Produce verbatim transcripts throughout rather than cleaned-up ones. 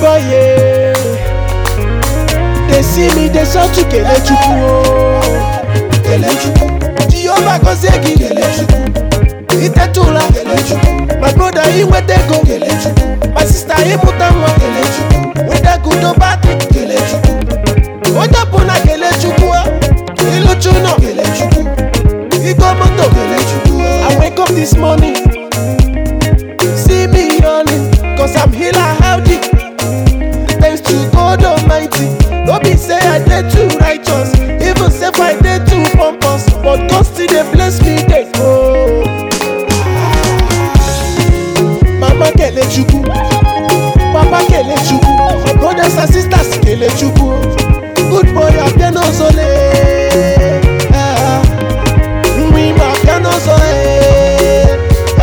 boy, yeah. They see me, they shout to Kelechuku, oh. Kelechuku, Jehovah go segi Kelechuku, Itetula Kelechuku, my brother he went they go Kelechuku, my sister he mutamwa Kelechuku, with that good or bad Kelechuku, what up on a Kelechuku, Iluchuno Kelechuku, Ikomoto Kelechuku. I wake up this morning, see me yawning, cause I'm healed and healthy. Thanks to God Almighty. Don't be say I did too righteous, even say I did too pompous, but God still they bless me, they go. Mama Kelechuku, Papa Kelechuku, my brothers and sisters Kelechuku. Good boy, I can also lay. We ma can also lay.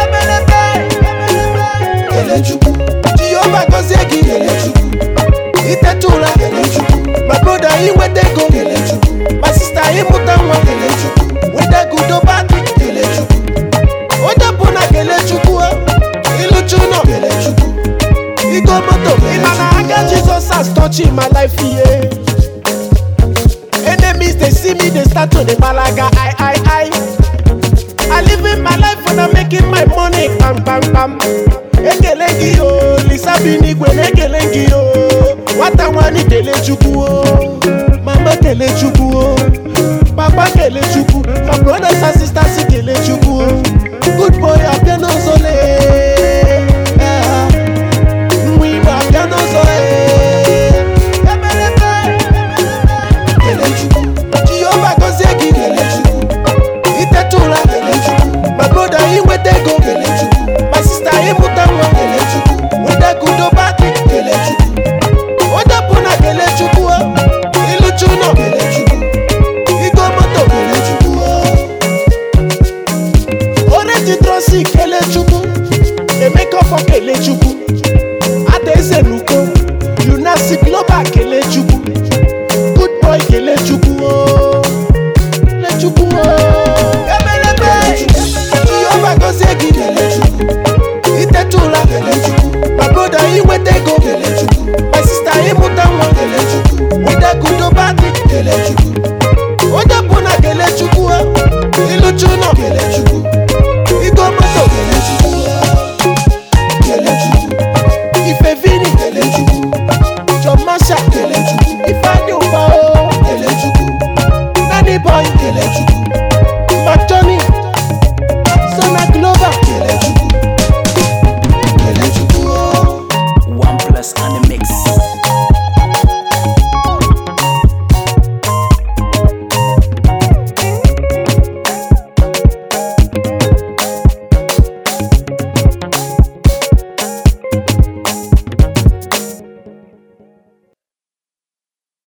Kelechuku, Jehovah go segi Kelechuku, Itetula Kelechuku, my brother he went they go Kelechuku, my sister he mutamwa Kelechuku, with that good or bad Kelechuku, what up on a Kelechuku, Iluchuno Kelechuku, Ikomoto Kelechuku. Jesus has touching my life, yeah. Enemies they see me, they start to the malaga, I, I, I. I living my life and I'm making my money, bam, bam, bam. Ekelengi yo, Lisa Binigwe ekelengi yo. Wata wani Kelechuku oh, Mama Kelechuku oh, Papa Kelechuku, my brothers and sisters Kelechuku oh. Good boy, I can also lay. We ma can also lay. Kelechuku, Jehovah go segi Kelechuku, Itetula Kelechuku, my brother he went they go Kelechuku, my sister he mutamwa Kelechuku, with that good or bad Kelechuku. What up on a Kelechuku, Iluchuno Kelechuku, Ikomoto Kelechuku. Orange Trosi Kelechuku, they make up for Kelechuku. Ate Senuko.